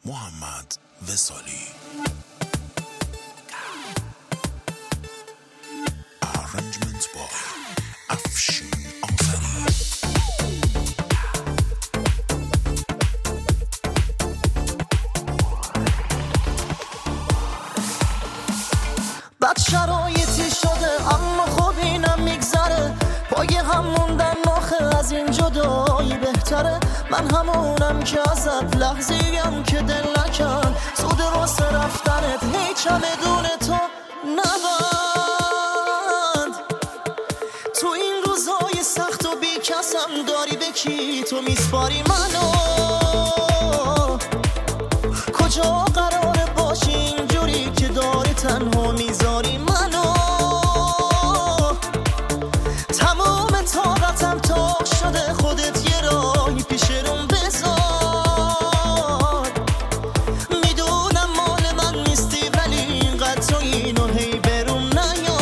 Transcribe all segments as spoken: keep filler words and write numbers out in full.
محمد وصالی. Arrangement by افشین آفرین. بد شرایطی شده اما خب اینم میگذره، پای هم موندن آخه از این جدایی بهتره. من همونم که ازت لحظیم که دل نکن، زود واسه رفتنت هی چمدون تو نبند. تو این روزای سخت و بی کسم داری به کی تو میسپاری منو؟ کجا قراره باشی اینجوری که داری تنها میذاری منو؟ تمام طاقتم تاق شده، خودت یه راهی پیش روم بذار. میدونم مال من نیستی ولی اینقدر تو اینو هی بروم نیار.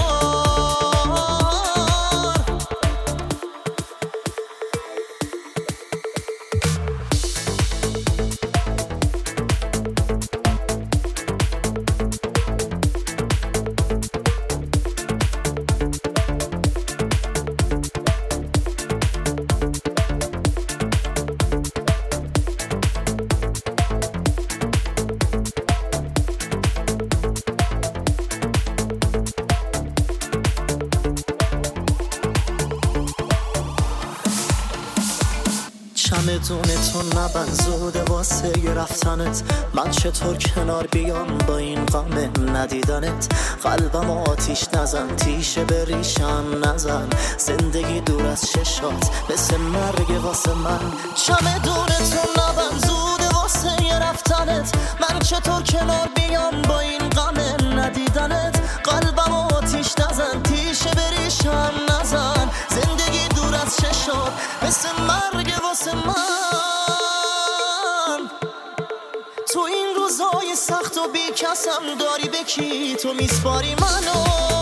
چمدون تو نبند، زوده واسه ی رفتنت. من چطور کنار بیام با این غم ندیدنت؟ قلبم آتیش نزن، تیشه به ریشم نزن. زندگی دور از چشات مثل مرگ واسه من. چمدون تو نبند، زوده واسه ی رفتنت. من چطور کنار بیام با این غم ندیدنت؟ قلبم آتیش نزن، تیشه به ریشم نزن. زندگی دور از چشات مثل مرگ واسه من. تو این روزای سخت و بی کسم داری به کی تو میسپاری منو؟